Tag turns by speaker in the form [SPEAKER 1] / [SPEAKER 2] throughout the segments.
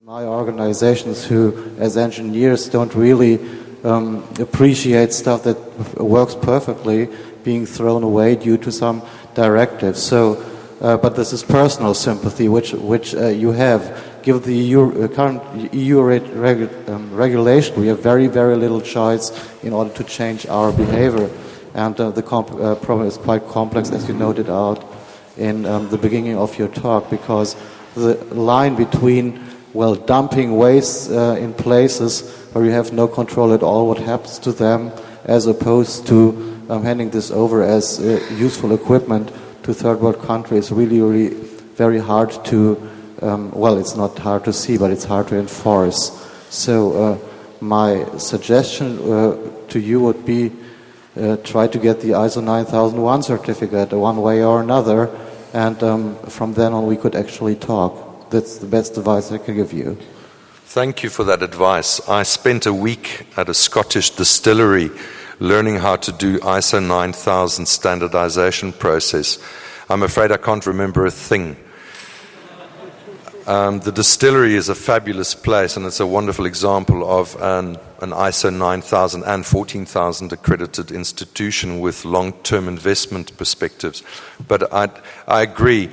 [SPEAKER 1] My organizations who, as engineers, don't really appreciate stuff that works perfectly being thrown away due to some directive. So, but this is personal sympathy, which you have. Given the current EU regulation, we have very, very little choice in order to change our behavior. And the problem is quite complex, as you noted out in the beginning of your talk, because the line between dumping waste in places where you have no control at all what happens to them, as opposed to handing this over as useful equipment to third world countries, really very hard to, it's not hard to see, but it's hard to enforce. So my suggestion to you would be try to get the ISO 9001 certificate one way or another, and from then on we could actually talk. That's the best advice I can give you.
[SPEAKER 2] Thank you for that advice. I spent a week at a Scottish distillery learning how to do ISO 9000 standardization process. I'm afraid I can't remember a thing. The distillery is a fabulous place, and it's a wonderful example of an ISO 9000 and 14000 accredited institution with long-term investment perspectives. But I agree.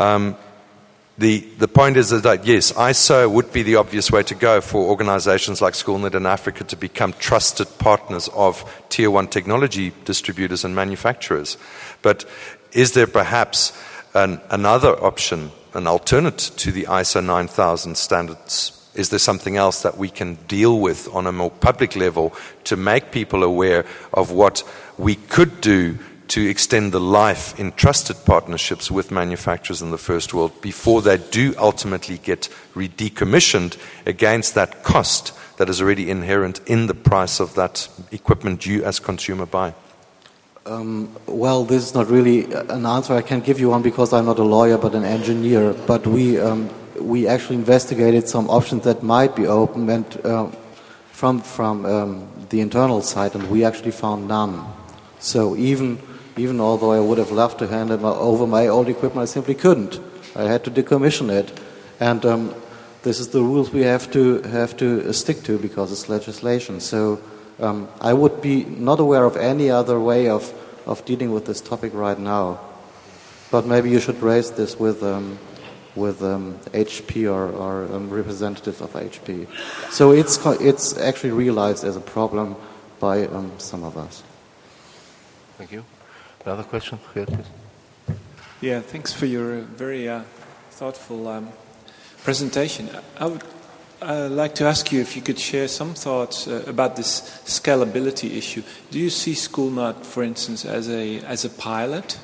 [SPEAKER 2] The point is that, yes, ISO would be the obvious way to go for organizations like SchoolNet in Africa to become trusted partners of Tier 1 technology distributors and manufacturers. But is there perhaps another option, an alternate to the ISO 9000 standards? Is there something else that we can deal with on a more public level to make people aware of what we could do to extend the life in trusted partnerships with manufacturers in the first world before they do ultimately get decommissioned against that cost that is already inherent in the price of that equipment you as consumer buy?
[SPEAKER 1] This is not really an answer I can give you one because I'm not a lawyer but an engineer. But we actually investigated some options that might be open and from the internal side, and we actually found none. So even although I would have loved to hand over my old equipment, I simply couldn't. I had to decommission it, and this is the rules we have to stick to because it's legislation. So I would be not aware of any other way of dealing with this topic right now. But maybe you should raise this with HP or representatives of HP. So it's actually realized as a problem by some of us.
[SPEAKER 3] Thank you. Another question? Here, please.
[SPEAKER 4] Yeah, thanks for your very thoughtful presentation. I would like to ask you if you could share some thoughts about this scalability issue. Do you see SchoolNet, for instance, as a pilot?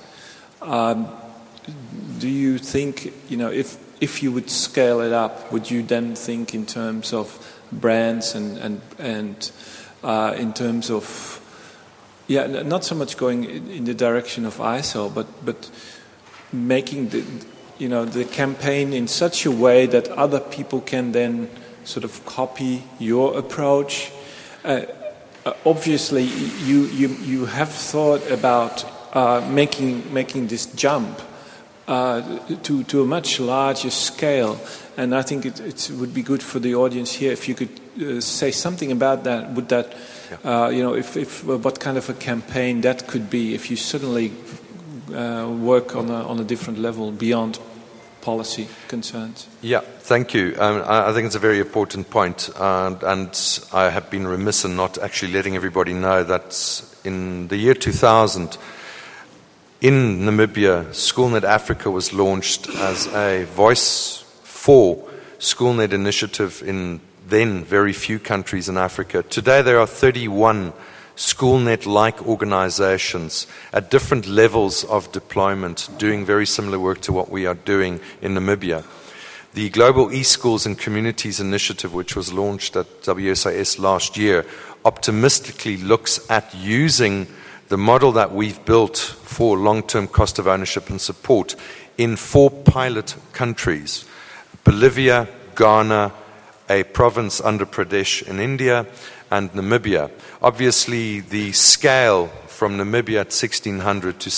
[SPEAKER 4] Do you think, if you would scale it up, would you then think in terms of brands and in terms of not so much going in the direction of ISO, but making the campaign in such a way that other people can then sort of copy your approach? Obviously, you have thought about making this jump to a much larger scale, and I think it would be good for the audience here if you could say something about that. Would that if what kind of a campaign that could be if you suddenly work on a different level beyond policy concerns?
[SPEAKER 2] Yeah, thank you. I think it's a very important point, and I have been remiss in not actually letting everybody know that in the year 2000, in Namibia, SchoolNet Africa was launched as a voice for SchoolNet initiative in then very few countries in Africa. Today there are 31 SchoolNet-like organizations at different levels of deployment doing very similar work to what we are doing in Namibia. The Global eSchools and Communities Initiative, which was launched at WSIS last year, optimistically looks at using the model that we've built for long-term cost of ownership and support in 4 pilot countries: Bolivia, Ghana, a province under Pradesh in India, and Namibia. Obviously, the scale from Namibia at 1,600 to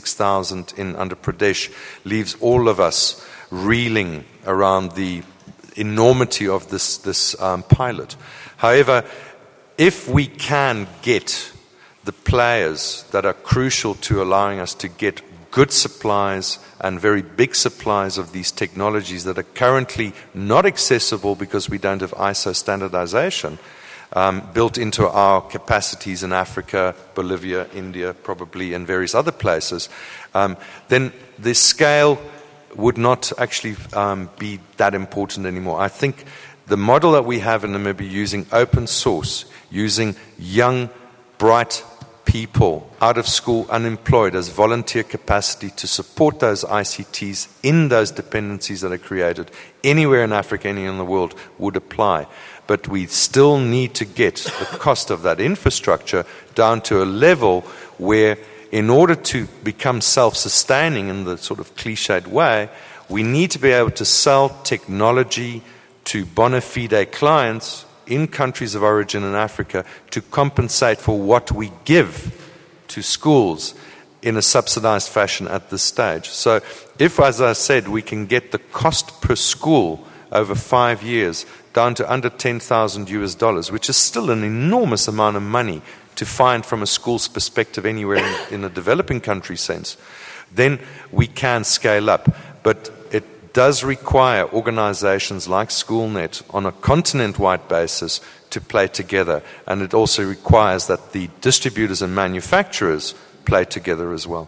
[SPEAKER 2] 66,000 in Andhra Pradesh leaves all of us reeling around the enormity of this pilot. However, if we can get the players that are crucial to allowing us to get good supplies and very big supplies of these technologies that are currently not accessible because we don't have ISO standardization built into our capacities in Africa, Bolivia, India, probably, and various other places, then the scale would not actually be that important anymore. I think the model that we have in Namibia, using open source, using young, bright people out of school, unemployed, as volunteer capacity to support those ICTs in those dependencies that are created anywhere in Africa, anywhere in the world, would apply. But we still need to get the cost of that infrastructure down to a level where, in order to become self-sustaining in the sort of cliched way, we need to be able to sell technology to bona fide clients in countries of origin in Africa to compensate for what we give to schools in a subsidized fashion at this stage. So if, as I said, we can get the cost per school over 5 years down to under $10,000, which is still an enormous amount of money to find from a school's perspective anywhere in a developing country sense, then we can scale up. But it does require organizations like SchoolNet on a continent-wide basis to play together. And it also requires that the distributors and manufacturers play together as well.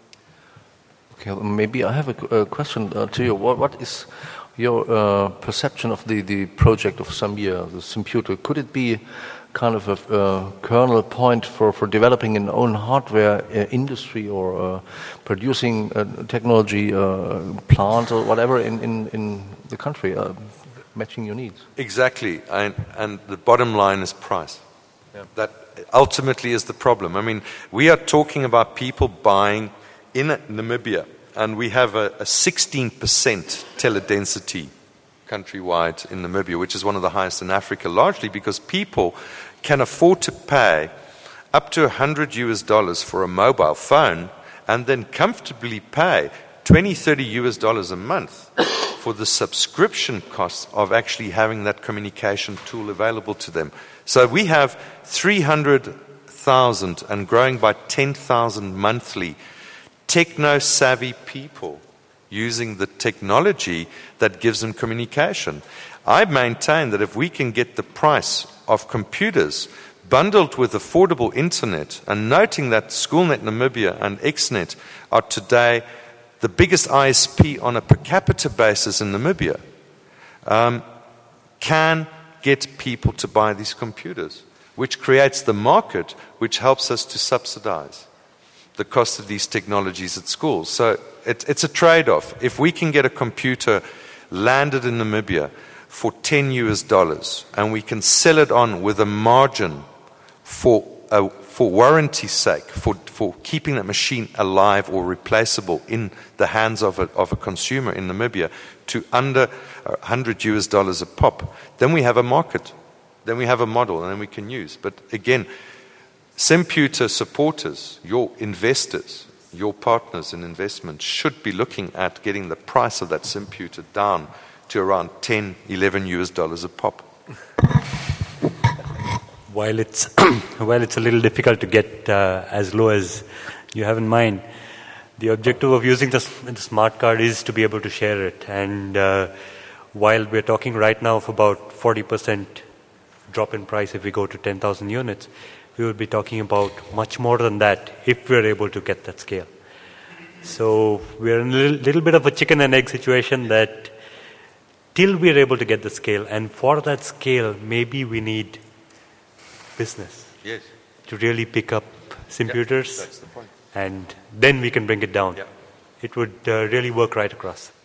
[SPEAKER 3] Okay, maybe I have a question to you. What is your perception of the project of Samir, the Symputer? Could it be kind of a kernel point for developing an own hardware industry or producing technology plant or whatever in the country, matching your needs?
[SPEAKER 2] Exactly, and the bottom line is price. Yeah. That ultimately is the problem. I mean, we are talking about people buying in Namibia, and we have a 16% teledensity countrywide in Namibia, which is one of the highest in Africa, largely because people can afford to pay up to $100 for a mobile phone and then comfortably pay $20-30 a month for the subscription costs of actually having that communication tool available to them. So we have 300,000 and growing by 10,000 monthly techno-savvy people using the technology that gives them communication. I maintain that if we can get the price of computers bundled with affordable internet, and noting that SchoolNet Namibia and XNet are today the biggest ISP on a per capita basis in Namibia, can get people to buy these computers, which creates the market, which helps us to subsidize the cost of these technologies at schools. So it's a trade-off. If we can get a computer landed in Namibia for $10 and we can sell it on with a margin for warranty's sake, for keeping that machine alive or replaceable in the hands of a consumer in Namibia to under $100 a pop, then we have a market. Then we have a model, and then we can use. But again, Symputer supporters, your investors, your partners in investment should be looking at getting the price of that Symputer down to around $10-11 a pop.
[SPEAKER 5] While it's a little difficult to get as low as you have in mind, the objective of using the smart card is to be able to share it. And while we're talking right now of about 40% drop in price if we go to 10,000 units, we would be talking about much more than that if we're able to get that scale. So we're in a little bit of a chicken and egg situation that till we're able to get the scale, and for that scale, maybe we need business to really pick up Symputers,
[SPEAKER 2] that's the point.
[SPEAKER 5] And then we can bring it down. It would really work right across.